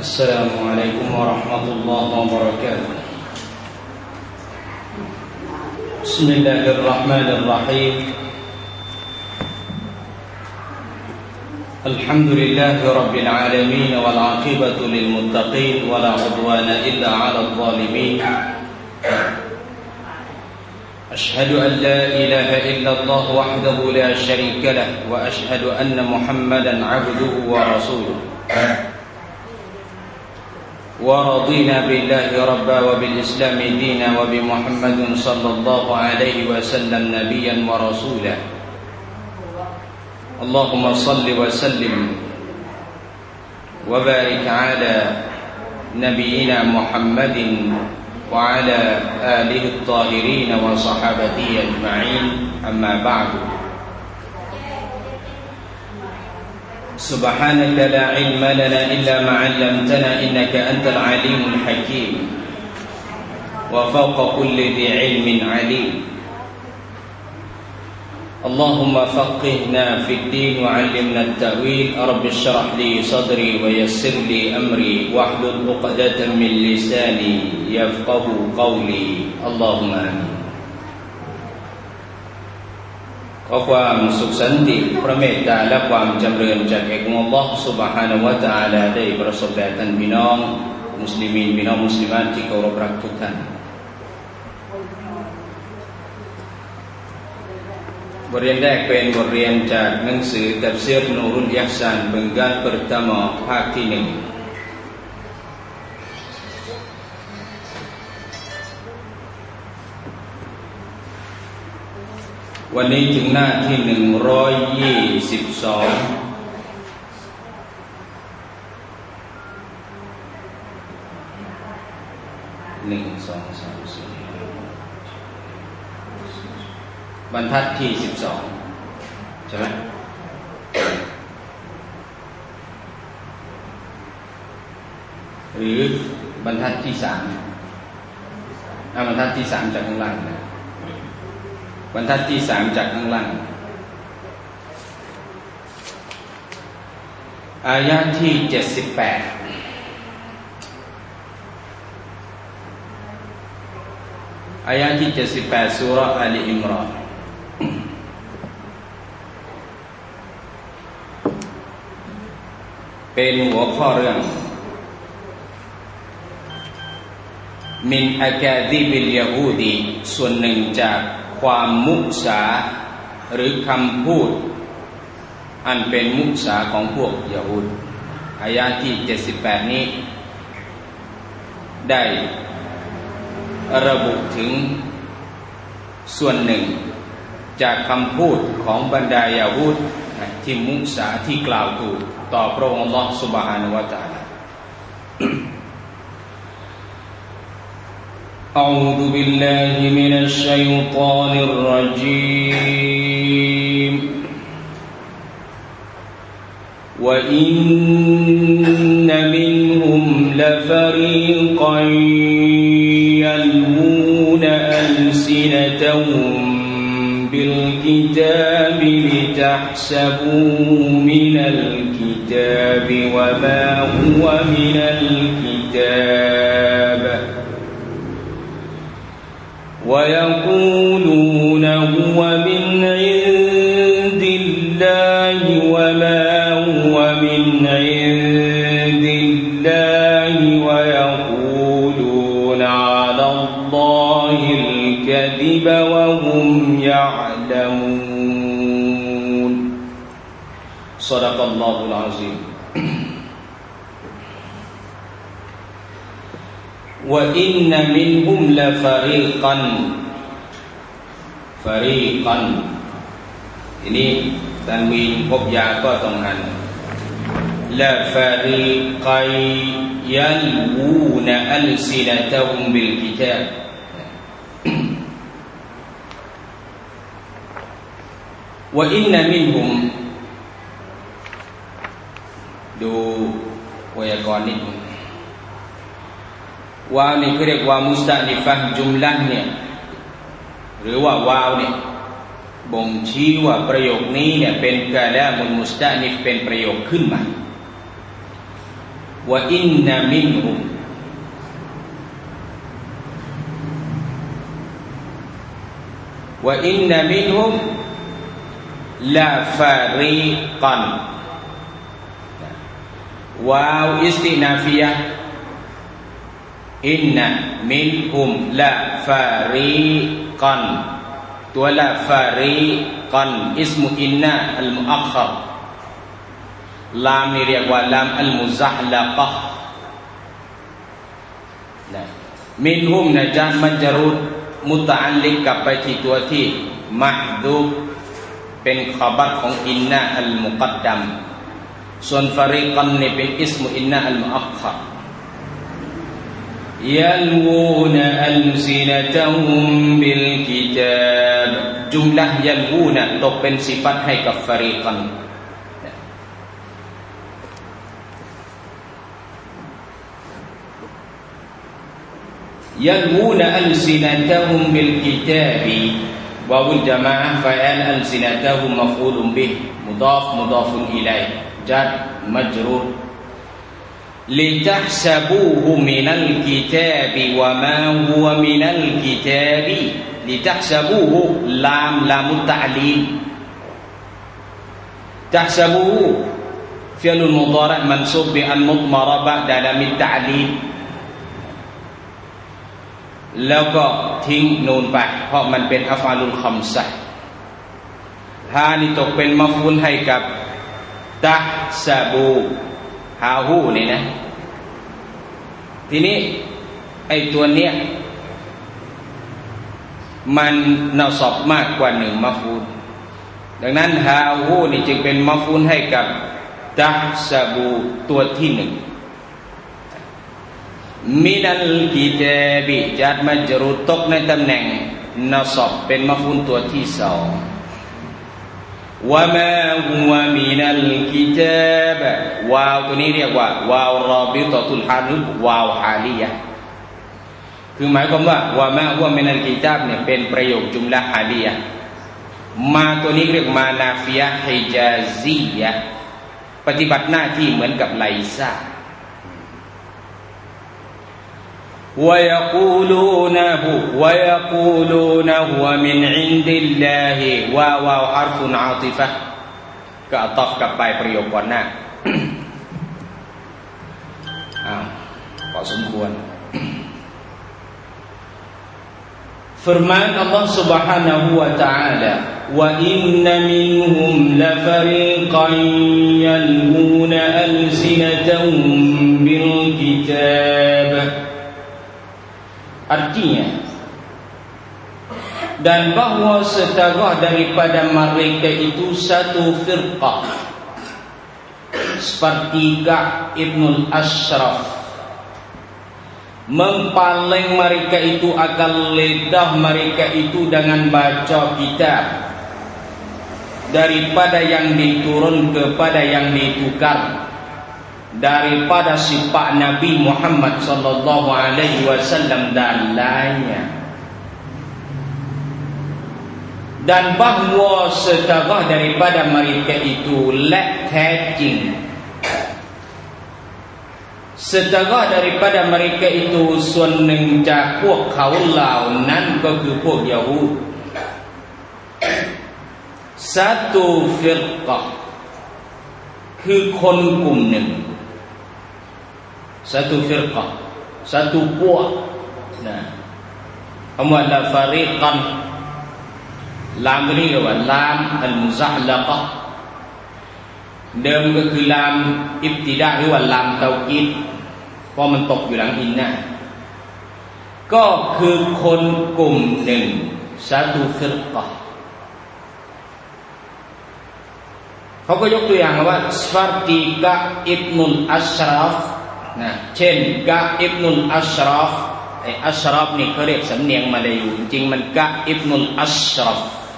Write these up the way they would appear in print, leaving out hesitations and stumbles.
السلام عليكم ورحمة الله وبركاته بسم الله الرحمن الرحيم الحمد لله رب العالمين والعاقبة للمتقين ولا عدوان إلا على الظالمين أشهد أن لا إله إلا الله وحده لا شريك له وأشهد أن محمدا عبده ورسوله ورضينا بالله ربا وبالإسلام دينا وبمحمد صلى الله عليه وسلم نبيا ورسولا اللهم صل وسلم وبارك على نبينا محمد وعلى آله الطاهرين وصحابته أجمعين أما بعد سبحانك لا علم لنا إلا ما علمتنا إنك أنت العليم الحكيم وفوق كل ذي علم عليم اللهم فقهنا في الدين وعلمنا التأويل رب اشرح لي صدري ويسر لي أمري واحلل عقدة من لساني يفقه قولي اللهم آمينขอความสุขสันติพระเมตตาและความจำเริญจากอัลลอฮฺซุบฮานะฮูวะตะอาลาได้ประสบแด่ท่านพี่น้องมุสลิมีนพี่น้องมุสลิมานที่เคารพรักทุกท่านบทเรียนแรกเป็นบทเรียนจากหนังสือตัฟซีรนูรุลอิห์ซาน benggal pertama ภาคที่1วันนี้ถึงหน้าที่122 1 2 3 4 บรรทัดที่12ใช่ไหมหรือบรรทัดที่3บรรทัดที่3จากข้างล่างนะบรรทัดที่3จากข้างล่างอายะห์ที่78อายะห์ที่78ซูเราะห์อาลีอิมรานเป็นหัวข้อเรื่องมินอะกาซิบิลยะฮูดีส่วนหนึ่งจากความมุสาหรือคำพูดอันเป็นมุสาของพวกยะฮูดอายะห์ที่78นี้ได้ระบุถึงส่วนหนึ่งจากคำพูดของบรรดายะฮูดที่มุสาที่กล่าวถูกต่อพระองค์อัลเลาะห์ซุบฮานะฮูวะตะอาลาأعوذ بالله من الشيطان الرجيم وإن منهم لفريقا يلوون ألسنتهم بالكتاب لتحسبوه من الكتاب وما هو من الكتاب ويقولون هو من عند الله وما هو من عند الله ويقولون على الله الكذب وهم يعلمون صدق الله العظيم وإن منهم لفريقا فريقا ทีนี้ตันวีนพบยาก็ต้องอ่านละฟาริกัยยัลวูนอัลซินะตะฮุมบิลกิตาบวะอินนะมินฮุมดูไวยากรณ์นิดนึงวาวนี่เขาเรียกว่ามุสตะนิฟะห์จุมละห์เนี่ยหรือว่าวาวเนี่ยบ่งชี้ว่าประโยคนี้เนี่ยเป็นกะลามุลมุสตะนิฟเป็นประโยคขึ้นมาวะอินนะมินฮุมวะอินนะมินฮุมลาฟาริกันวาวอิสตินาฟิยะอินนะมินฮุมลาฟาริกันตัวลาฟาริกันอิสมุอินนะอัลมุอัคคัรลามนี่เรียกว่าลามอัลมุซะฮละกะห์นะมินฮุมนะจารมัจรูดมุตะอัลลิกกลับไปที่ตัวที่มะห์ดูบเป็นขบัรของอินนะอัลมุกัดดัมส่วนฟาริกันนี่เป็นอิสมุอินนะอัลมุอัคคัรยัลวูนอัลซินะตะฮุมบิลกิตาบจุมละห์ยัลวูนตกเป็นสิฟัตให้กับฟาริกันยัลวูนอัลซินะตะฮุมบิลกิตาบวะวุลญะมาอะห์ฟะอัลอัลซินะตะฮุมมัฟอูลุบิฮิมุฎอฟมุฎอฟุนอิลัยฮิจัดมัจรูรلتحسبوه من الكتاب وما هو من الكتاب لتحسبوه لام التعليل تحسبوه فعل مضارع منصوب بأن مضمرة بعد لام التعليل แล้วก็ทิ้งนูนไปเพราะมันเป็นอัฟอาลุลคัมซะห์ฮานี่ตกเป็นมัฟอูลให้กับตะซะบูฮาฮูนี่นะทีนี้ไอ้ตัวเนี้ยมันนาซอบมากกว่าหนึ่งมัฟอูลดังนั้นฮาฮูนี่จึงเป็นมัฟอูลให้กับตะซะบูตัวที่หนึ่งมินัลกิตาบิจัดมัจรูรตกในตำแหน่งนาซอบเป็นมัฟอูลตัวที่สองวะมาฮุวะมินัลกิตาบวาวตัวนี้เรียกว่าวาวรอบิตะตุลฮานุวาวฮาลียะห์คือหมายความว่าวะมาฮุวะมินัลกิตาบเนี่ยเป็นประโยคจุมละฮาลียะห์มาตัวนี้เรียกมานาฟิยะห์ฮิญาซียะห์ปฏิบัติหน้าที่เหมือนกับไลซาวะยะกูลูนะฮุวะมินอินดิลลาฮิวาวฮาร์ฟุนอาติฟะห์ก็อัตอฟกับไปประโยคก่อนหน้าพอสมควรfirman Allah Subhanahu wa ta'ala wa inna minhum la fariqan yalwuna alsinatahum bil kitab artinya dan bahawa setengah daripada mereka itu satu firqah seperti Ka'b ibn al-Ashraf mempaling mereka itu akan lidah mereka itu dengan baca kitab daripada yang diturun kepada yang ditukar daripada sifat Nabi Muhammad sallallahu alaihi wasallam dan lainnya dan bahawa setengah daripada mereka itu la tajing setengah daripada mereka itu ส่วนหนึ่งจากพวกเขาเหล่านั้นก็คือพวกยะฮูด satu firqah คือคนกลุ่มหนึ่ง satu firqah satu พวกนะคำว่าลาฟาริกันลามนี้เรียกว่าลามอัลมุซะฮละกะห์เดิมก็คือลามอิบติดาหรือว่าลามเตากีดเพราะมันตกอยู่หลังอินนะก็คือคนกลุ่มหนึ่ง satu firqah เขาก็ยกตัวอย่างว่าseperti Ka'b ibnul Ashraf นะเช่นกะอิบนุลอัชรอฟไอ้อัชรอฟนี่เขาเรียกสำเนียงมาเลยอยู่จริงๆมันกะอิบนุลอัชรอฟ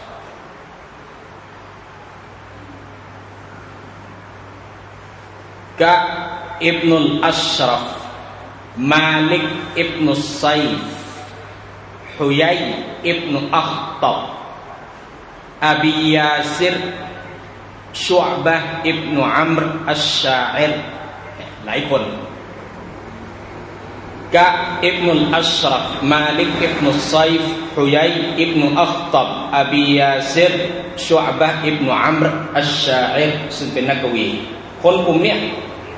กะอิบนุลอัชรอฟมาลิกอิบนุไซฟ์ฮุยัยอิบนุอัคตับอบียาซิรชุอ์บะห์อิบนุอัมรอัชชาอิรหลายคนกะอิบนุลอัชรัฟมาลิกอิบนุไซฟ์ฮุยัยอิบนุอัคตับอบียาซิรชุอ์บะห์อิบนุอัมรอัชชาอิรซึ่งเป็นนักกวีคนกลุ่มเนี้ย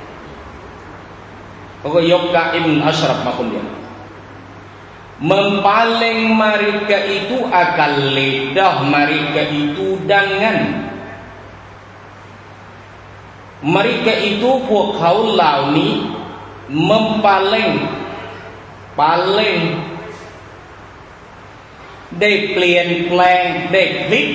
เขาก็ยกกะอิบนุอัชรัฟมาคนเดียวMempaling mereka itu akan lidah mereka itu dengan mereka itu พวกเขาเหล่านี้ mempaling ได้เปลี่ยนแปลงได้พลิก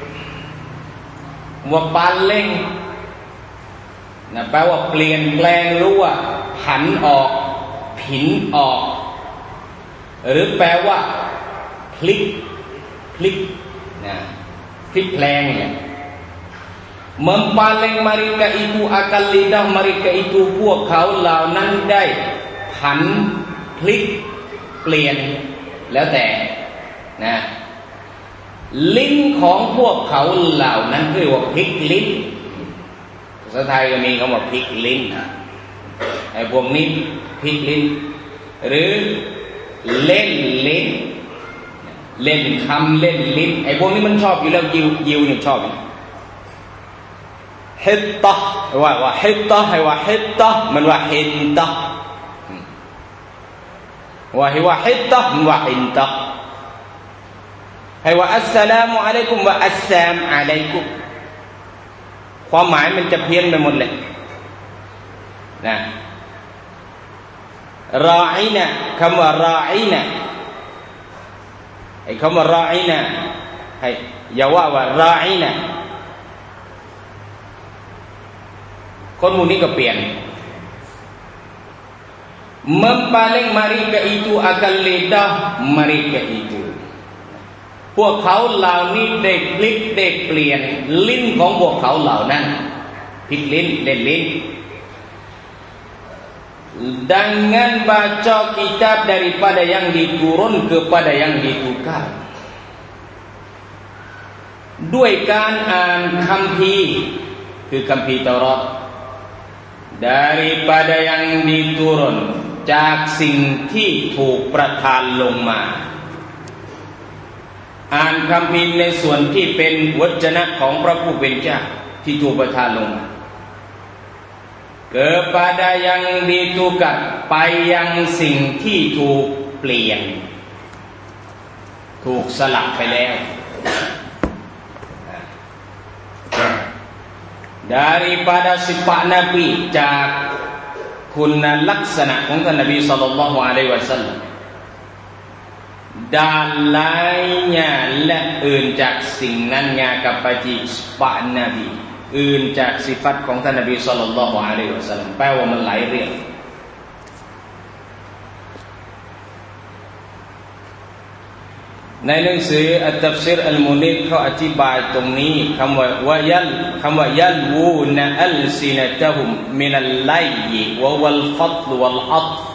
ว่า paling นะแปลว่าเปลี่ยนแปลงรู้ว่าผันออกผินออกหรือแปลว่าพลิกนะพลิกแปลงเนี่ย mempaling mereka itu akan lidah mereka itu พวกเขาเหล่านั้นได้ผันพลิกเปลี่ยนแล้วแต่นะลิ้นของพวกเขาเหล่านั้นเรียกว่าพลิกลิ้นภาษาไทยก็มีคำว่าพลิกลิ้นไอ้พวกนี้พลิกลิ้นหรือเล่นลิ้นเล่นคำเล่นลิ้นไอ้พวกนี้มันชอบอยู่แล้วยิวเนี่ยชอบฮิตตะว่าฮิตตะให้ว่าฮิตตะมันว่าฮินตะว่าฮิตตะมันว่าฮินตะให้ว่าอัสสลามุอะลัยกุมว่าอัสซามอะลัยกุมความหมายมันจะเพี้ยนไปหมดเลยนะรออีนะคำว่ารออีนะไอ้คำว่ารออีนะให้อย่าว่ารออีนะคนหมู่นี้ก็เปลี่ยน mempaling mereka itu akan lidah mereka itu พวกเขาเหล่านี้ได้พลิกได้เปลี่ยนลิ้นของพวกเขาเหล่านั้นพลิกลิ้นเล่นลิ้นdengan baca kitab daripada yang diturun kepada yang ditukar ด้วยการอ่านคัมภีร์คือคัมภีร์เตารอต daripada yang diturun จากสิ่งที่ถูกประทานลงมาอ่านคัมภีร์ในส่วนที่เป็นวจนะของพระผู้เป็นเจ้าที่ถูกประทานลงมา kepada yang ditukar ไปยังสิ่งที่ถูกเปลี่ยนถูกสลับไปแล้ว daripada sifat Nabi จากคุณลักษณะของท่านนบีศ็อลลัลลอฮุอะลัยฮิวะซัลลัม dan lainnya และอื่นจากสิ่งนั้นnya kepada sifat Nabi อื่นจากสิฟัตของท่านนบีศ็อลลัลลอฮุอะลัยฮิวะซัลลัมแปลว่ามันหลายเรื่องในหนังสืออัตตัฟซีรอัลมุนีรเขาอธิบายตรงนี้คำว่ายัลวูนะอัลซินะตะฮุมมินัลไลยะวัลฟัฎลวัลอัฏฟ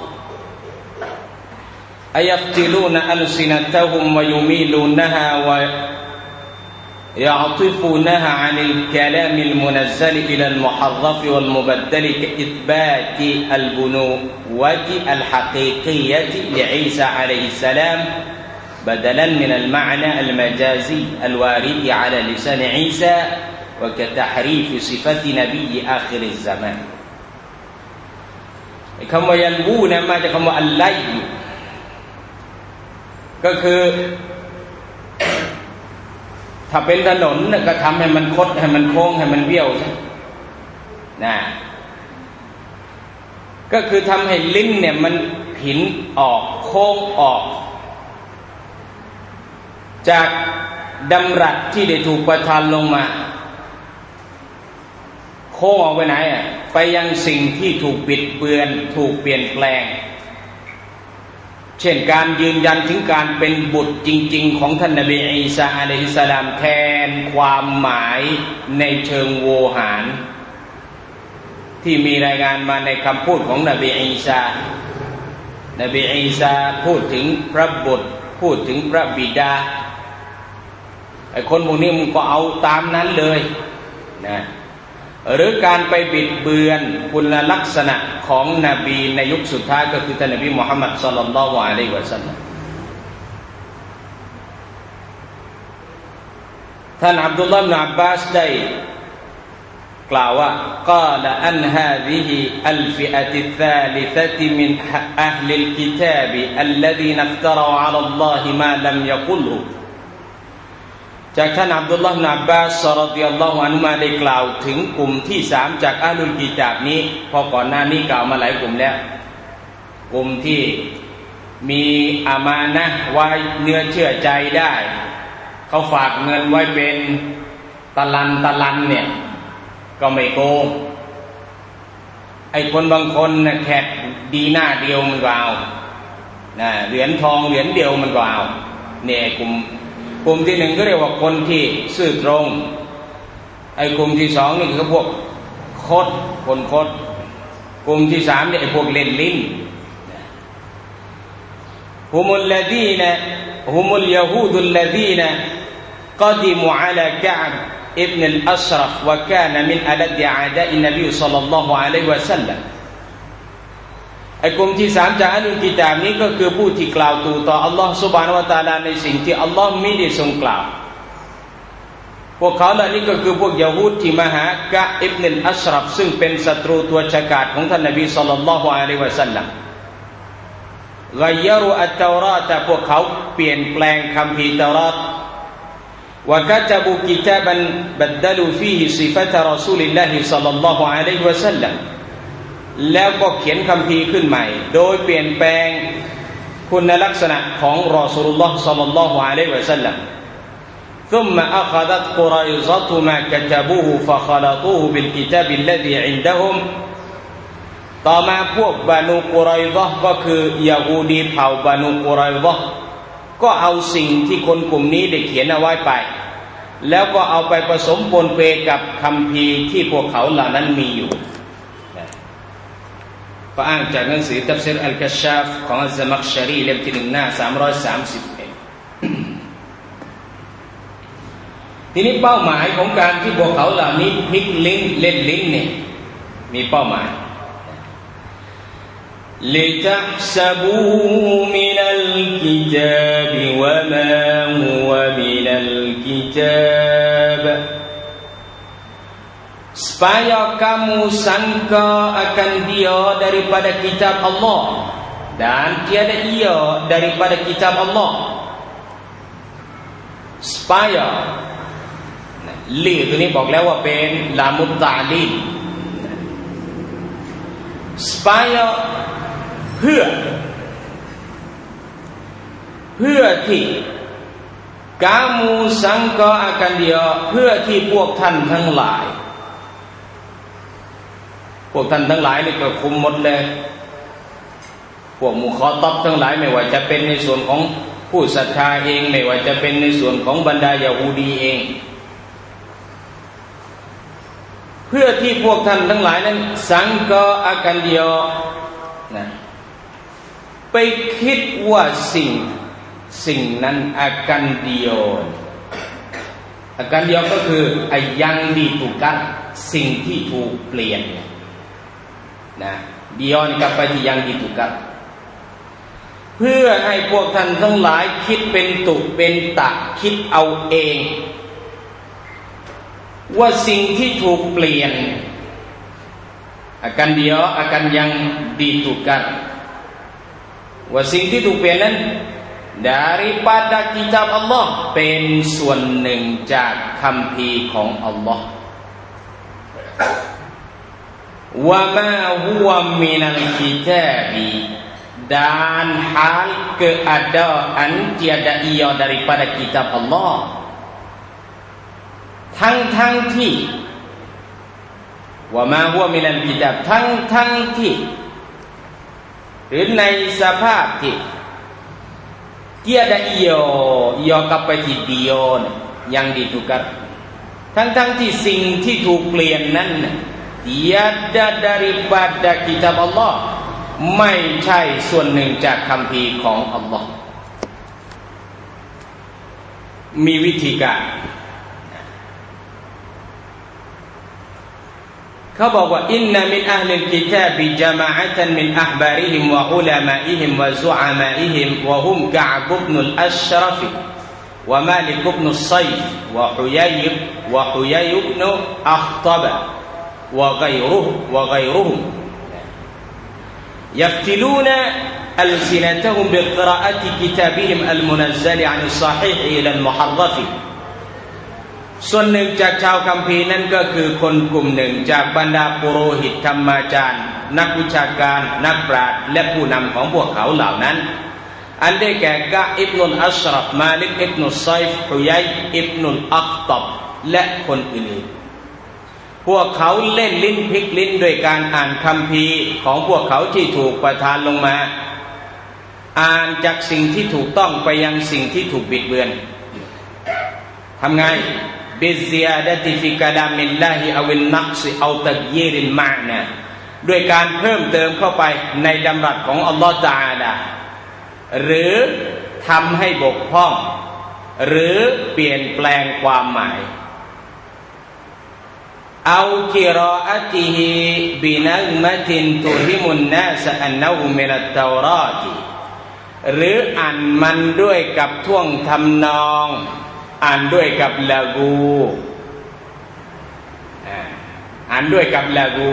ayaftiluna alsinatahum wa yumilunaha wa يعطفونها عن الكلام المنزل إلى المحرف والمبدل كإثبات البنوة الحقيقية لعيسى عليه السلام بدلا من المعنى المجازي الوارد على لسان عيسى وكتحريف صفة نبي آخر الزمان คำว่ายัลวูนะมาจากคำว่าอัลไลก็คือถ้าเป็นถนนก็ทำให้มันคดให้มันโค้งให้มันเบี้ยวใช่นะก็คือทำให้ลิ้นเนี่ยมันผินออกโค้งออกจากดำรัสที่ได้ถูกประทานลงมาโค้งออกไปไหนอ่ะไปยังสิ่งที่ถูกบิดเบือนถูกเปลี่ยนแปลงเช่นการยืนยันถึงการเป็นบุตรจริงๆของท่านนบีอีสาอะลัยฮิสสลามแทนความหมายในเชิงโวหารที่มีรายงานมาในคำพูดของนบีอีสาพูดถึงพระบุตรพูดถึงพระบิดาไอ้คนพวกนี้มันก็เอาตามนั้นเลยนะหรือการไปบิดเบือนคุณลักษณะของนบีในยุคสุดท้ายก็คือท่านนบีมุฮัมมัดศ็อลลัลลอฮุอะลัยฮิวะซัลลัมท่านอับดุลลอฮ์ อิบนุ อับบาสได้กล่าวว่ากล่าวอันฮาซิฮิอัลฟิอะติซาลิซะติมินอะห์ลิลกิตาบอัลลซีนัฟตะรออะลัลลอฮิมาลัมยะกุลฮุจากท่านอับดุลลอฮ์ อิบนุ อับบาสรอฎิยัลลอฮุอันฮุมาได้กล่าวถึงกลุ่มที่3จากอะห์ลุลกิตาบนี้พอก่อนหน้านี้กล่าวมาหลายกลุ่มแล้วกลุ่มที่มีอามานะห์ไว้เนื้อเชื่อใจได้เขาฝากเงินไว้เป็นตะลันเนี่ยก็ไม่โกงไอ้คนบางคนน่ะแค่ดีหน้าเดียวมันก็เอานะเหรียญทองเหรียญเดียวมันก็เอาเนี่ยกลุ่มที่1ก็เรียกว่าคนที่ซื่อตรงไอ้กลุ่มที่2นี่คือพวกคนคดกลุ่มที่3เนี่ยไอ้พวกเล่นลิ้นฮุมุลลซีนะฮุมุลยะฮูดุลลซีนะกอดิมุอะลากะบอิบนุลอัชรฟวะกานะมินอะลัดอาดาอินนบีศ็อลลัลลอฮุอะลัยฮิวะซัลลัมไอ้กลุ่มที่3จากอะห์ลุลกิตาบนี้ก็คือผู้ที่กล่าวตู่ต่ออัลลอฮ์ซุบฮานะฮูวะตะอาลาในสิ่งที่อัลลอฮ์ไม่ได้ทรงกล่าวพวกเขาเหล่านี้ก็คือพวกยะฮูดที่มาหากะอิบนุลอัชรฟซึ่งเป็นศัตรูตัวฉกาจของท่านนบีศ็อลลัลลอฮุอะลัยฮิวะซัลลัมغيروا التوراة พวกเขาเปลี่ยนแปลงคัมภีร์เตารอตوكتبوا كتابا بدلوا فيه صفة رسول الله صلى الله عليه وسلم แล้วก็เขียนคัมภีร์ขึ้นใหม่โดยเปลี่ยนแปลงคุณลักษณะของรอซูลุลลอฮ์ศ็อลลัลลอฮุอะลัยฮิวะซัลลัม ثم أخذت قريظة ما كتبوه فخلطوه بالكتاب الذي عندهمต่อมาพวกบานูกุรอยซะห์ก็คือยะฮูดีเผ่าบานูกุรอยซะห์ก็เอาสิ่งที่คนกลุ่มนี้ได้เขียนเอาไว้ไปแล้วก็เอาไปผสมปนเปกับคัมภีร์ที่พวกเขาเหล่านั้นมีอยู่ก็อ้างจากหนังสือตัฟซีรอัลกัชชาฟของอัซซะมักชะรีเล่มที่1หน้า331ทีนี้เป้าหมายของการที่พวกเขาเหล่านี้พลิกลิ้นเล่นลิ้นเนี่ยมีเป้าหมายلتحسبوه من الكتاب وما هو من الكتاب supaya kamu sangka akan dia daripada kitab Allah dan tiada ia daripada kitab Allah supaya li ตัวนี้บอกแล้วว่าเป็นลามุตตะลีล supayaเพื่อที่ kamu sangka akan dia เพื่อที่พวกท่านทั้งหลายนี่ก็คุมหมดเลยพวกมุคอตับทั้งหลายไม่ว่าจะเป็นในส่วนของผู้ศรัทธาเองไม่ว่าจะเป็นในส่วนของบรรดายะฮูดีเองเพื่อที่พวกท่านทั้งหลายนั้นสังกะอากันเดียวนะไปคิดว่าสิ่งนั้นอากันเดียวก็คือยังดีถูกกันสิ่งที่ถูกเปลี่ยนนะเดียวนี่กลับไปที่ยังดีถูกกันเพื่อให้พวกท่านทั้งหลายคิดเป็นตุเป็นตะคิดเอาเองว่าสิ่งที่ถูกเปลี่ยนakan dia akan yang ditukar ว่าสิ่งที่ถูกเปลี่ยนนั้น daripada kitab Allah เป็นส่วนหนึ่งจากคัมภีร์ของอัลลอฮ์ wa ma huwa minal kitabi dan hal keadaan tiada ia daripada kitab Allah ทั้งที่ว่ามาหัวมินัลกิตาบทั้งที่หรือในสภาพที่tiada ia กลับไปที่เดียวyang ditukar ทั้งที่สิ่งที่ถูกเปลี่ยนนั้นtiada daripada kitab Allah ไม่ใช่ส่วนหนึ่งจากคัมภีร์ของอัลลอฮ์มีวิธีการเขาบอกว่าอินนามินอัลลิลกิตาบิญะมาอะตันมินอะห์บาริฮิมวะอุลามะอิฮิมวะซุอะมาอิฮิมวะฮุมกะอ์บนุลอัชรฟวะมาลิกบนุศซัยฟวะฮุยัยบนุอัคฏบะวะฆอยรุฮุมيفتلون ألسنتهم بقراءة كتابهم المنزل عن الصحيح إلى المحرف ส่วนหนึ่งจากชาวคัมภีร์นั้นก็คือคนกลุ่มหนึ่งจากบรรดาปุโรหิตธรรมาจารย์นักวิชาการนักปราชญ์และผู้นำของพวกเขาเหล่านั้นอันได้แก่กะอิบนุลอัชรฟมาลิกอิบนุศซัยฟฮุยัยอิบนุลอัคฏบและคนอื่นๆพวกเขาเล่นลิ้นพลิกลิ้นโดยการอ่านคัมภีร์ของพวกเขาที่ถูกประทานลงมาอ่านจากสิ่งที่ถูกต้องไปยังสิ่งที่ถูกบิดเบือนทำไงบิซิยาดะติฟิกะลามิลลาฮิอวินนักซิเอาตักยีริลมะนะด้วยการเพิ่มเติมเข้าไปในดำรัสของอัลลอฮฺตะอาลาหรือทำให้บกพร่องหรือเปลี่ยนแปลงความหมายเอากิรออะติฮิบินักมะตินตุฮิมุนนาสอันนะฮูมินัตเตอราติหรืออ่านมันด้วยกับท่วงทำนองอ่านด้วยกับละกูอ่านด้วยกับละกู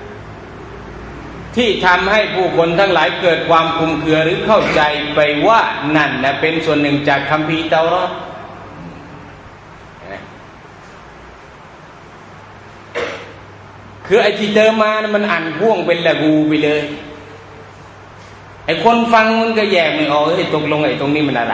ที่ทำให้ผู้คนทั้งหลายเกิดความคลุมเครือหรือเข้าใจไปว่านั่นนะเป็นส่วนหนึ่งจากคัมภีร์เตารอดคือไอ้ที่เติมมานะมันอ่านพ่วงเป็นละกูไปเลยไอ้คนฟังมันก็แยกไม่ออกตกลงไอ้ตรงนี้มันอะไร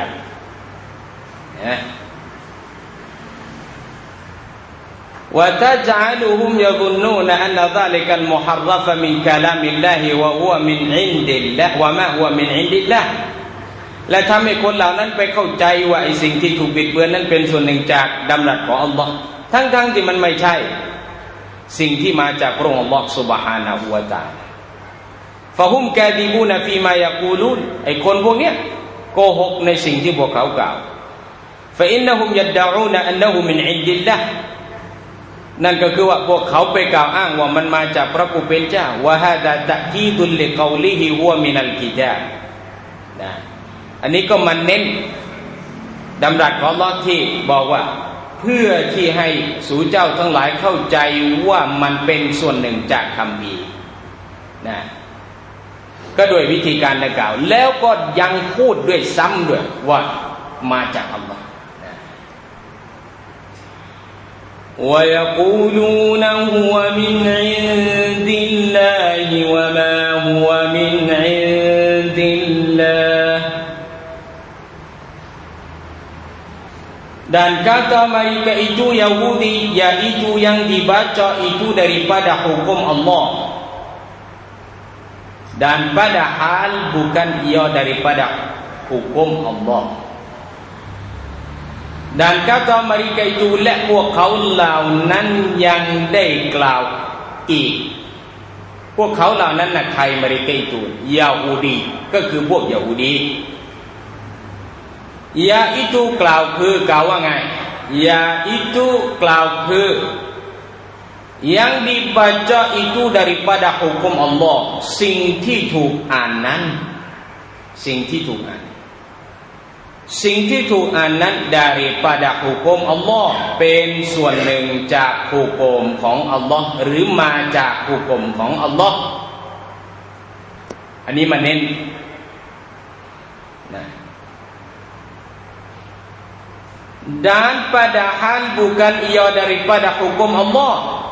وتجعلهم يظنون أن ذلك المحرف من كلام الله وهو من عند الله وما هو من عند الله และทำให้คนเหล่านั้นไปเข้าใจว่าไอ้สิ่งที่ถูกบิดเบือนนั้นเป็นส่วนหนึ่งจากดำรัสของอัลลอฮ์ทั้งที่มันไม่ใช่สิ่งที่มาจากพระองค์อัลลอฮ์ซุบฮานะฮูวะตะอาลาฟะฮุมกาดิบูนฟีมายะกูลูนไอ้คนพวกเนี้ยโกหกในสิ่งที่พวกเขากล่าวฟะอินนะฮุมยัดดะอูนอันนะฮูมินอินดิลลาห์นั่นก็คือว่าพวกเขาไปกล่าวอ้างว่ามันมาจากพระผู้เป็นเจ้าวะฮาดะตะกีดุลลิกอลิฮิฮุวะมินัลกิตาบนะอันนี้ก็มันเน้นดำรัสของอัลเลาะห์ที่บอกว่าเพื่อที่ให้สู่เจ้าทั้งหลายเข้าใจว่ามันเป็นส่วนหนึ่งจากคัมภีร์นะก็โดยวิธีการดังกล่าวแล้วก็ยังพูดด้วยซ้ำด้วยว่ามาจากอัลเลาะห์ويقولون هو من عند الله وما هو من عند الله dan kata mereka itu Yahudi yaitu yang dibaca itu daripada hukum Allah dan padahal bukan ia daripada hukum Allah dan kata mereka itu และพวกเขาเหล่านั้นยังได้กล่าวอีกพวกเขาเหล่านั้นน่ะใคร mereka itu ยาฮูดีก็คือพวกยาฮูดียาituกล่าวคือกล่าวว่าไงยาituกล่าวคือ yang dibaca itu daripada hukum Allah สิ่งที่ถูกอ่านนั้นสิ่งที่ถูกอ่านนั้น daripada hukum Allah เป็นส่วนหนึ่งจากหุกมของอัลลอฮ์หรือมาจากหุกมของอัลลอฮ์อันนี้มันเน้นนะdan padahal bukan ia daripada hukum Allah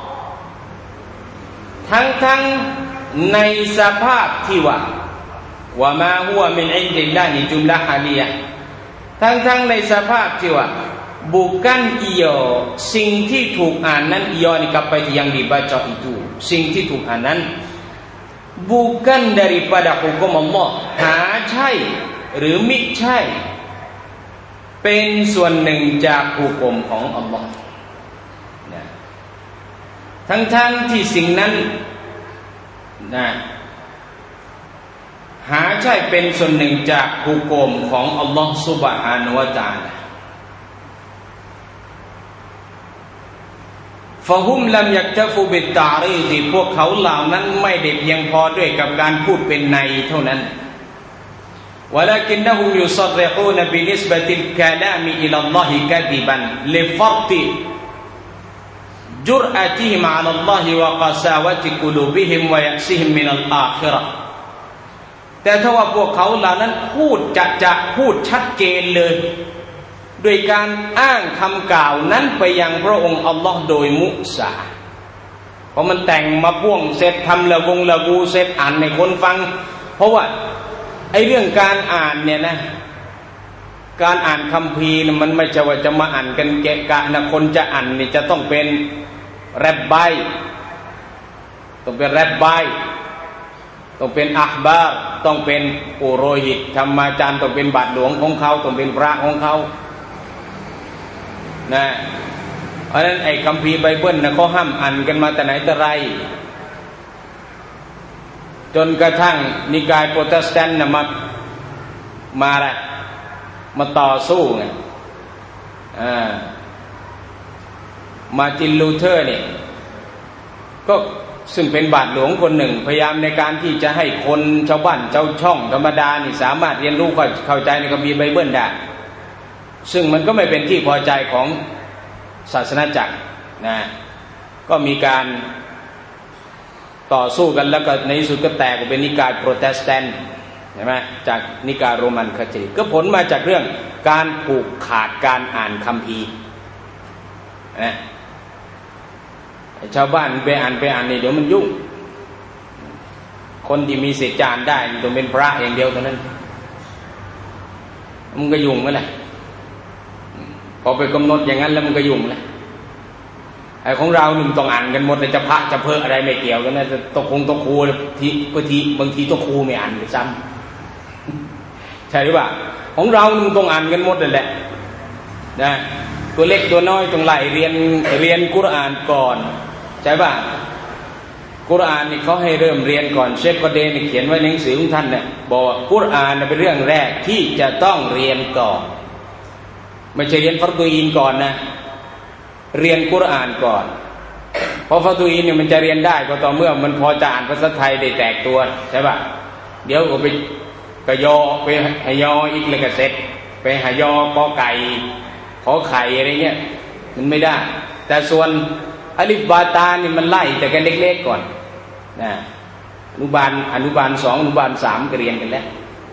ทั้งในสภาพที่ว่าว่ามาหัวมินอินดิลลาฮิจุมละฮาลียะทั้งในสภาพที่ว่า bukan ia สิ่งที่ถูกอ่านนั้น ia นี่กลับไปที่yang dibaca itu สิ่งที่ถูกอ่านนั้น bukan daripada hukum Allah หาใช่หรือมิใช่เป็นส่วนหนึ่งจากหุกมของอัลลอฮ์นะทั้งที่สิ่งนั้นนะหาใช่เป็นส่วนหนึ่งจากหุกมของอัลลอฮ์ซุบฮานะฮูวะตะอาลาฟะฮุมลัมยักตะฟูบิตตารีดพวกเขาเหล่านั้นไม่ได้เพียงพอด้วยกับการพูดเป็นในเท่านั้นวะลากินนะฮุมยุศรริฮูนบินิสบะติลกะลามิอิลัลลอฮิกะดิบันลิฟัรติจุรอะติฮิมอะลัลลอฮิวะกะซาวะติกุลูบิฮิมวะยักซิฮิมมินัลอาคิเราะห์แต่ถ้าว่าพวกเขาเหล่านั้นพูดจะพูดชัดเจนเลยโดยการอ้างคำกล่าวนั้นไปยังพระองค์อัลลอฮ์โดยมุสาเพราะมันแต่งมาพ่วงเสร็จทำละกูเสร็จอ่านให้คนฟังเพราะว่าไอ้เรื่องการอ่านเนี่ยนะการอ่านคัมภีร์มันไม่ใช่ว่าจะมาอ่านกันเกะกะนะคนจะอ่านนี่จะต้องเป็นแรบไบต้องเป็นแรบไบต้องเป็นอัคบาร์ต้องเป็นปุโรหิตธรรมาจารย์ต้องเป็นบาทหลวงของเขาต้องเป็นพระของเขานะเพราะฉะนั้นไอ้คัมภีร์ไบเบิลนะเขาห้ามอ่านกันมาแต่ไหนแต่ไรจนกระทั่งนิกายโปรเตสแตนต์นะมาอะไรมาต่อสู้ไงมาร์ตินลูเทอร์เนี่ยก็ซึ่งเป็นบาทหลวงคนหนึ่งพยายามในการที่จะให้คนชาวบ้านชาวช่องธรรมดานี่สามารถเรียนรู้เข้าใจในคัมภีร์ไบเบิลได้ซึ่งมันก็ไม่เป็นที่พอใจของศาสนาจักรนะก็มีการต่อสู้กันแล้วก็ในที่สุดก็แตกเป็นนิกายโปรเตสแตนต์ใช่ไหมจากนิกายโรมันคาทอลิกก็ผลมาจากเรื่องการผูกขาดการอ่านคัมภีร์นะชาวบ้านไปอ่านนี่เดี๋ยวมันยุ่งคนที่มีสิทธิ์จานได้ต้องเป็นพระอย่างเดียวเท่านั้นมันก็ยุ่งไหมล่ะพอไปกำหนดอย่างนั้นแล้วมันก็ยุ่งเลยไอ้ของเราหนึ่งต้องอ่านกันหมดเลยจะพระจะเพ้ออะไรไม่เกี่ยวกันนะจะตกครูทีบางทีตกครูไม่อ่านเลยซ้ำใช่หรือเปล่าของเราหนึ่งต้องอ่านกันหมดเลยแหละนะตัวเล็กตัวน้อยต้องไล่เรียนกุรอานก่อนใช่ป่ะกุรอานนี่เขาให้เริ่มเรียนก่อนเชคกอเดนเขียนไว้ในหนังสือของท่านเนี่ยบอกว่ากุรอานเป็นเรื่องแรกที่จะต้องเรียนก่อนไม่ใช่เรียนฟัรดูอีนก่อนนะเรียนกุรอานก่อนเพราะฟัรดูอีนเนี่ยมันจะเรียนได้ก็ต่อเมื่อมันพอจะอ่านภาษาไทยได้แตกตัวใช่ป่ะเดี๋ยวก็ไปกยอไปหยออีกเลยก็เสร็จไปหยอกอไก่ขอไข่อะไรเงี้ยมันไม่ได้แต่ส่วนอลิฟบาตานี่มันไล่แต่กันเล็กๆก่อนนะอนุบาล2อนุบาล3ก็เรียนกันแล้ว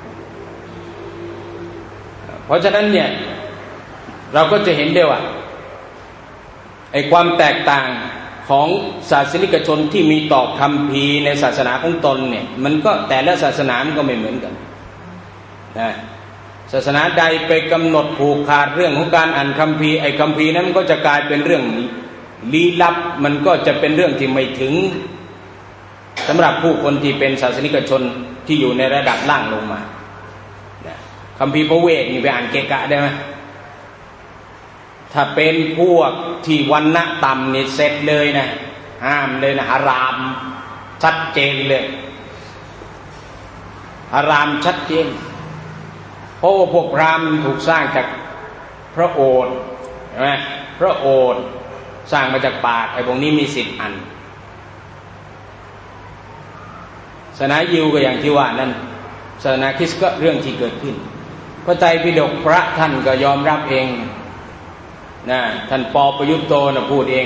เพราะฉะนั้นเนี่ยเราก็จะเห็นได้ว่าไอ้ความแตกต่างของศาสนิกชนที่มีต่อคัมภีร์ในศาสนาของตนเนี่ยมันก็แต่ละศาสนามันก็ไม่เหมือนกันนะศาสนาใดไปกำหนดผูกขาดเรื่องของการอ่านคัมภีร์ไอ้คัมภีร์นั้นมันก็จะกลายเป็นเรื่องลี้ลับมันก็จะเป็นเรื่องที่ไม่ถึงสำหรับผู้คนที่เป็นศาสนิกชนที่อยู่ในระดับล่างลงมาคัมภีร์พระเวทนี่ไปอ่านเกะกะได้ไหมถ้าเป็นพวกที่วรรณะต่ำนี่เสร็จเลยนะห้ามเลยนะฮารามชัดเจนเลยฮารามชัดเจนเพราะว่าพวกพราหมณ์ถูกสร้างจากพระโอษฐ์ใช่ไหมพระโอษฐ์สร้างมาจากปากไอ้พวกนี้มีสิทธิ์อ่านศาสนายิวก็อย่างที่ว่านั้นศาสนาคริสต์ก็เรื่องที่เกิดขึ้นพระไตรปิฎกพระท่านก็ยอมรับเองนะท่านปอประยุตโตนะพูดเอง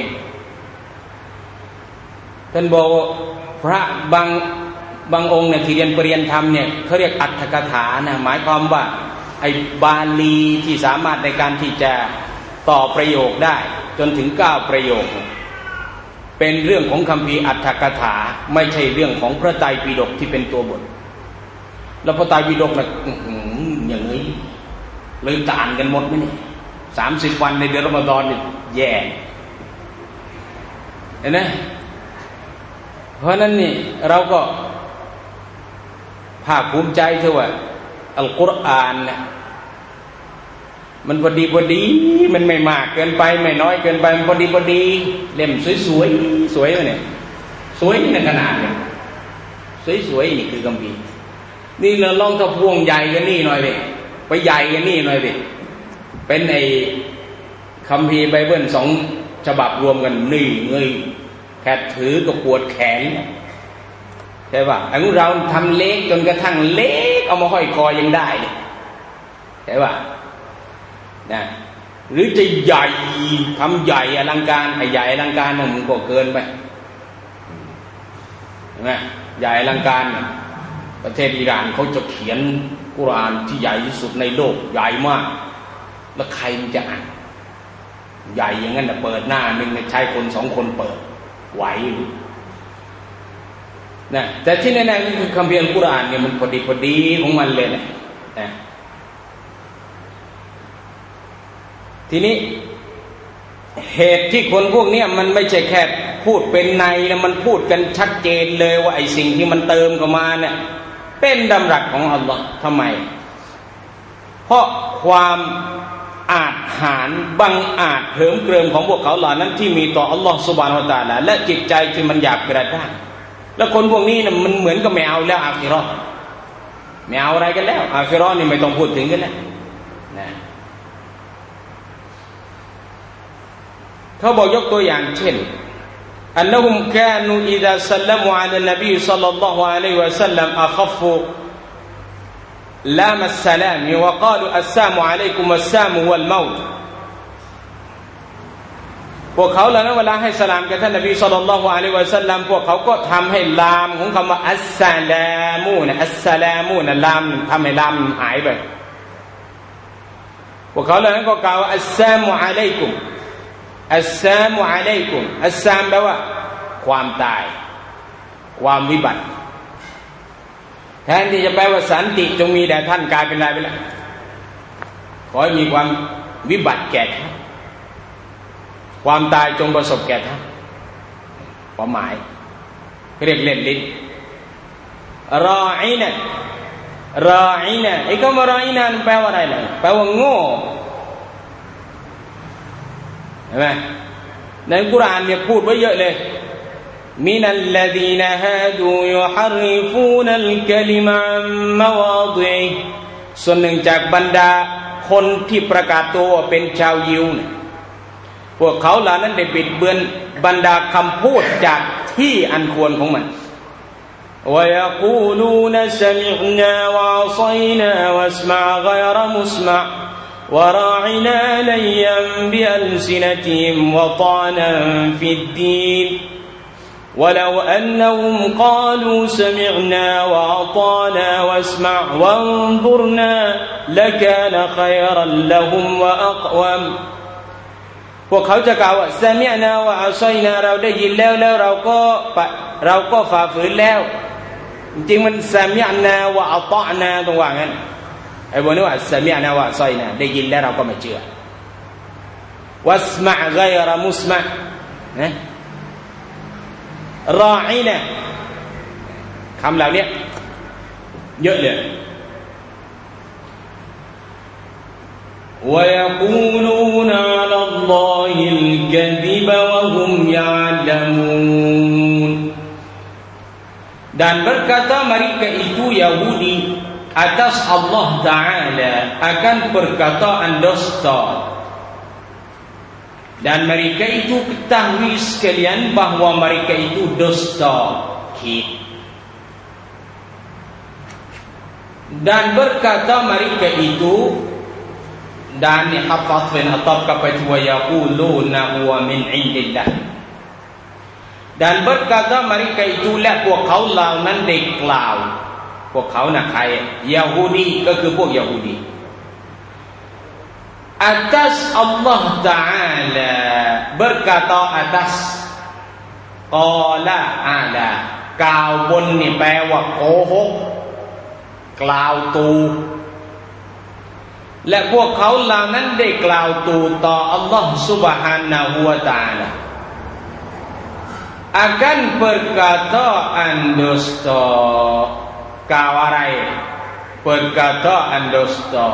ท่านบอกพระบางองค์เนี่ยที่เรียนปริญญาธรรมเนี่ยเขาเรียกอัตถกถานะหมายความว่าไอ้บาลีที่สามารถในการที่จะต่อประโยคได้จนถึง9ประโยคเป็นเรื่องของคัมภีร์อัตถกถาไม่ใช่เรื่องของพระไตรปิฎกที่เป็นตัวบทแล้วพระไตรปิฎกน่ะอย่างนี้เลยอ่านกันหมดมั้ยเนี่ย30 วันในเดือนรอมฎอนนี่แย่เห็นไหมเพราะนั้นนี่เราก็ภาคภูมิใจเถอะว่าอัลกุรอานเนี่ยมันพอดีมันไม่มากเกินไปไม่น้อยเกินไปมันพอดีเล่มสวยเนี่ยสวยในขนาดเนี่ยสวยนี่คือคัมภีร์นี่เราลองถ้าพวงใหญ่กันนี่หน่อยดิไปใหญ่กันนี่หน่อยดิเป็นไอ้คัมภีร์ไบเบิลฉบับรวมกันนี่เงยแค่ถือก็ปวดแขนใช่ป่ะไอ้พวกเราทำเล็กจนกระทั่งเล็กเอามาห้อยคอยังได้เลยใช่ป่ะนะหรือจะใหญ่ทำใหญ่อลังการไอ้ใหญ่อลังการมันก็เกินไปเห็นไหมใหญ่อลังการประเทศอิหร่านเขาจะเขียนกุรอานที่ใหญ่ที่สุดในโลกใหญ่มากแล้วใครมันจะอ่านใหญ่อย่างนั้นเปิดหน้าหนึ่งใช้คนสองคนเปิดไหวนะแต่ที่แน่ๆคือคัมภีร์อัลกุรอานเนี่ยมันพอดีของมันเลยนะทีนี้เหตุที่คนพวกนี้มันไม่ใช่แค่พูดเป็นในนะมันพูดกันชัดเจนเลยว่าไอ้สิ่งที่มันเติมเข้ามาเนี่ยเป็นดำรัสของอัลลอฮ์ทำไมเพราะความอาจหาญบังอาจเหิมเกริมของพวกเขาเหล่านั้นที่มีต่ออัลลอฮ์ซุบฮานะฮูวะตะอาลาและจิตใจที่มันหยาบกระด้างแล้วคนพวกนี้เนี่ยมันเหมือนกับไม่เอาแล้วอาคิเราะห์ไม่เอาอะไรกันแล้วอาคิเราะห์นี่ไม่ต้องพูดถึงกันแล้วนะเขาบอกยกตัวอย่างเช่นอันนั้นกานูอิซาซัลลัมูอะลันนบีศ็อลลัลลอฮุอะลัยฮิวะซัลลัมอะคัฟฟุลามัสสลามวะกาลูอัสซามุอะลัยกุมัสซามุวัลเมาต์พวกเขาแล้วนะเวลาให้สลามแก่ท่านนบีศ็อลลัลลอฮุอะลัยฮิวะซัลลัมพวกเขาก็ทำให้ลามของคำว่าอัสสลามูนะอัสสลามูนะลามทำให้ลามหายไปพวกเขาแล้วนั้นก็กล่าวอัสซามุอะลัยกุมอัสซามุอะลัยกุมอัสซามแปลว่าความตายความวิบัติแทนที่จะแปลว่าสันติจงมีแด่ท่านกลายเป็นอะไรไปแล้วขอให้มีความวิบัติแก่ท่านความตายจงประสบแก่ท่านความหมายเรียกเล่นลิ้นรออีนะไอ้คำว่ารออีนะแปลว่าอะไรล่ะแปลว่าโง่เห็นไหมในกุรอานเนี่ยพูดไว้เยอะเลยมินัลลดีนฮาดูยุฮาริฟูนัลกะลิมะอัมมะวาดิส่วนหนึ่งจากบรรดาคนที่ประกาศตัวเป็นชาวยิวเนี่ยพวกเขาเหล่านั้นได้บิดเบือนบรรดาคำพูดจากที่อันควรของมันวะยะกูลูนสมิอ์นาวะอัซัยนาวัสมะฆอยรมุสมะوراعنا ليا بألسنتهم وطعنا في الدين ولو أنهم قالوا سمعنا وأطعنا واسمع وانظرنا لكان خيرا لهم وأقوم พวกเขาจะกล่าวว่าซะมิอ์นาวะอัซัยนาเราได้ยินแล้วเราก็ฝ่าฝืนแล้วจริงๆมันซะมิอ์นาวะอัฏอนาตรงว่างั้นไอ้พวกนี้ว่าซะมิอ์นาวะอัซัยนาได้ยินแล้วเราก็ไม่เชื่อวัสมะฆอยรมุสมะนะรออีนะคำเหล่านี้เยอะเลยويقولون على الله الكذب وهم يعلمون dan berkata mereka itu Yahudi atas Allah Ta'ala akan perkataan dusta dan mereka itu ketahui sekalian bahawa mereka itu dusta dan berkata mereka itu dan hafazin atau kepada yaquluna huwa min indillah dan berkata mereka itulah พวกเขาเหล่านั้นได้กล่าวพวกเขาน่ะใครยะฮูดีก็คือพวกยะฮูดี atas Allah Ta'ala berkata atas qala ala กล่าวบนนี่แปลว่าโกหกกล่าวตูและพวกเขาเหล่านั้นได้กล่าวตูต่ออัลลอฮฺ Subhanahu wa Ta'ala akan perkataan dusta กล่าวอะไร perkataan dusta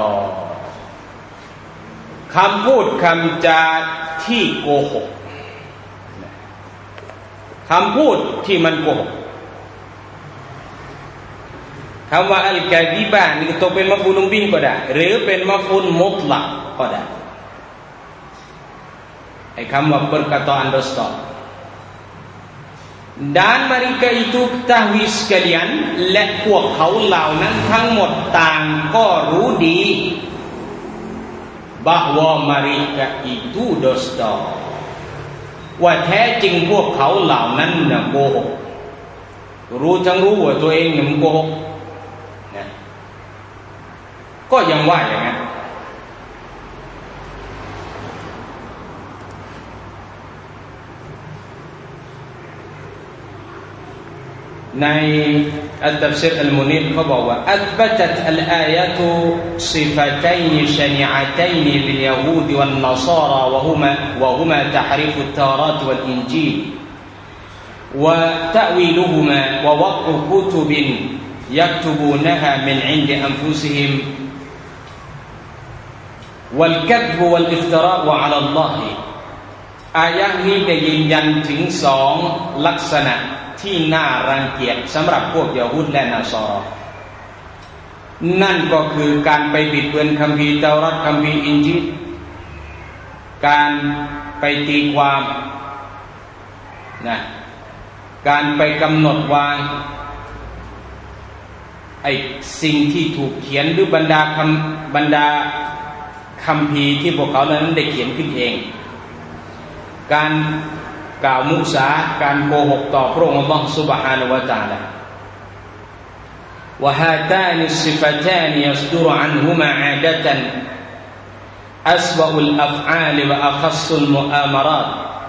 คำพูดคำจาที่โกหกคำพูดที่มันโกหกคำว่าอัลกะดิบะนี่ก็เป็นมัฟอูลุบิฮ์ก็ได้หรือเป็นมัฟอูลมุตลักก็ได้ไอ Ai kama perkataan dusta. Dan mereka itu ketahui sekalian, และพวกเขาเหล่านั้นทั้งหมดต่างก็รู้ดี bahwa mereka itu dusta ว่าแท้จริงพวกเขาเหล่านั้นน่ะโกหกรู้ทั้งรู้ว่าตัวเองเนี่ยมันโกหกนะก็ยังว่าอย่างนั้นในอัลตัฟซีรอัลมุนีรเขาบอกว่าอัธบัตอัลอายะตุซิฟะตัยน์ชะนีอะตัยน์บิลยะฮูดวัลนศาราวะฮุมาตะฮรีฟุตตารอตวัลอินจีลวะตะวีลุฮุมาวะวัอกุตุบินยักตุบูนะฮามินอินดิอันฟุซิฮิมวัลกัซบวัลอิฟติราออะลัลลอฮิอายะห์นี้ได้ยืนยันถึง2ลักษณะที่น่ารังเกียจสำหรับพวกยะฮูดและนาซอรอนั่นก็คือการไปบิดเบือนคัมภีร์เตารัตคัมภีร์อินจีลการไปตีความนะการไปกำหนดวางไอ้สิ่งที่ถูกเขียนหรือบรรดาคัมภีร์ที่พวกเขานั้นได้เขียนขึ้นเองการกล่าวมุสาการโกหกต่อพระองค์อัลเลาะห์ซุบฮานะฮูวะตะอาลาวะฮาตานิศซิฟะตานิยัศดุรอันฮุมาอาดะตันอัสวะอุลอัฟอาลวะอัคัศซุลมุอามาราต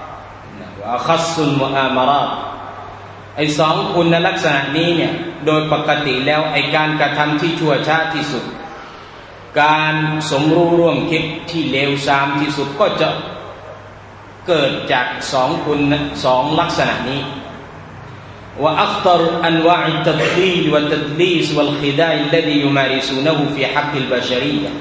ไอ้2คุณลักษณะนี้เนี่ยโดยปกติแล้วไอ้การกระทำที่ชั่วช้าที่สุดการสมรู้ร่วมคิดที่เลวทรามที่สุดก็จะเกิดจาก2ลักษณะนี้ว่าอัคตรอันวาอิตัดลีวะตัดลีสวัลขิดาอิลลดียุมาริซูนะฮูฟีฮักกิลบะชะรียะห์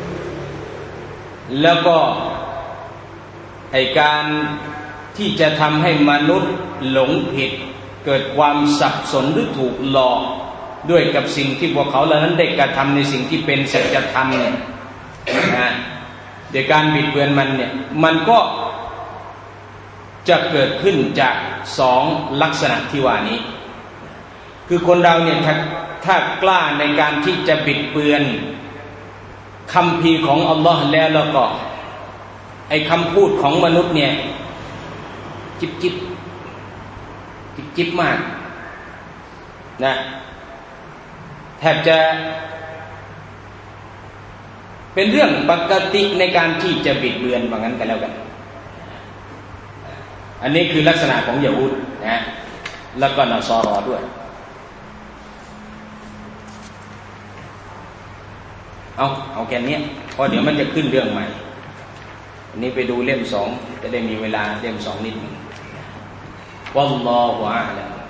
แล้วก็ไอ้การที่จะทำให้มนุษย์หลงผิดเกิดความสับสนหรือถูกหลอกด้วยกับสิ่งที่พวกเขาเหล่านั้นได้กระทำในสิ่งที่เป็นสัจธรรมเนี่ยนะโดยการบิดเบือนมันเนี่ยมันก็จะเกิดขึ้นจาก2ลักษณะที่ว่านี้คือคนเราเนี่ยถ้ากล้าในการที่จะบิดเบือนคำพีของอัลลอฮ์แล้วก็ไอ้คำพูดของมนุษย์เนี่ยจิบมากนะแทบจะเป็นเรื่องปกติในการที่จะบิดเบือนว่างั้นกันแล้วกันอันนี้คือลักษณะของยะฮูดนะแล้วก็นอซอรอด้วยเอาแค่นี้เพราะเดี๋ยวมันจะขึ้นเรื่องใหม่อันนี้ไปดูเล่ม2จะได้มีเวลาเล่ม2นิดนึงวัลลอฮุอาลัม